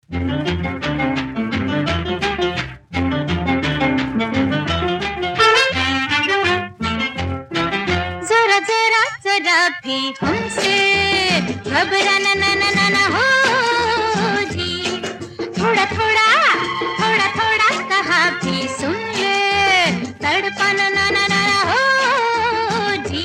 जरा जरा जरा भी हमसे घबराना ना ना ना ना हो जी। थोड़ा थोड़ा थोड़ा थोड़ा कहा भी सुन ले, तड़पना ना ना ना ना हो जी।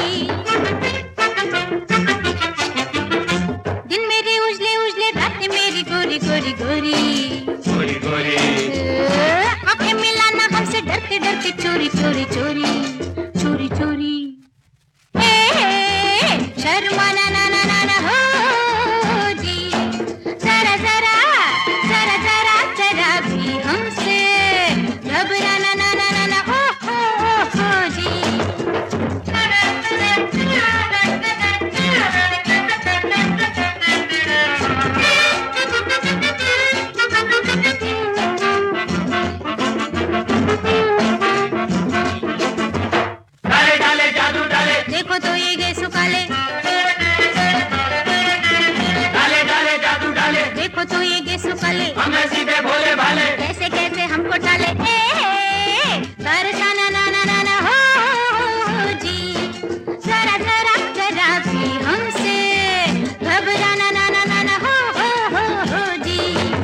दिन मेरे उजले उजले, रातें मेरी गोरी गोरी गोरी गोरी गोरी। आंखें मिलाना हमसे डरते डरते, चोरी चोरी चोरी चोरी चोरी। शर्माना ना ना ना ना हो जी। जरा जरा जरा जरा जरा भी हमसे घबराना ना ना ना ना हो जी। डाले डाले जादू डाले, देखो तो ये गए सुकाले, डाले डाले जादू डाले, देखो तो ये गए सुकाले, हमें सीधे भोले भाले। कैसे कैसे हमको टाले। परेशाना ना ना ना ना हो जी। जरा जरा जरा भी हमसे घबराना ना ना ना ना हो जी।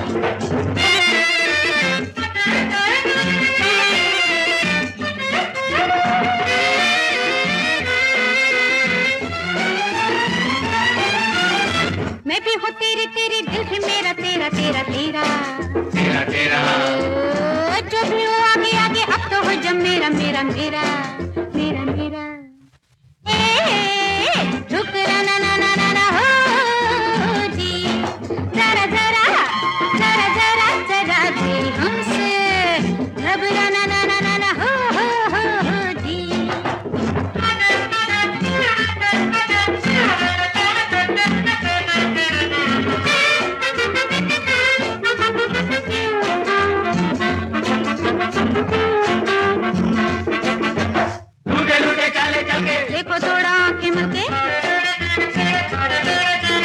मैं भी हूँ तेरी तेरी, दिल भी मेरा तेरा तेरा तेरा। तेरा तेरा जो भी हो आगे आगे, अब तो हो जब मेरा मेरा मेरा मेरा मेरा। ठुकराना ना ना ना ना हो जी। जरा जरा जरा जरा जरा भी हमसे घबराना ना ना ना ना हो जी। लूटे लूटे चाले चल के, देखो थोड़ा आंखें मलके,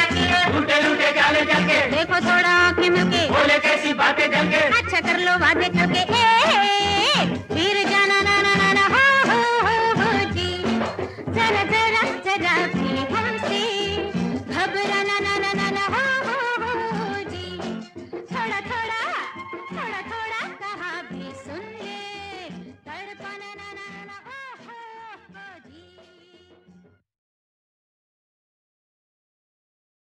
लूटे लूटे चाले चल के, देखो थोड़ा आंखें मलके। बोले कैसी बातें जल के। अच्छा कर लो वादे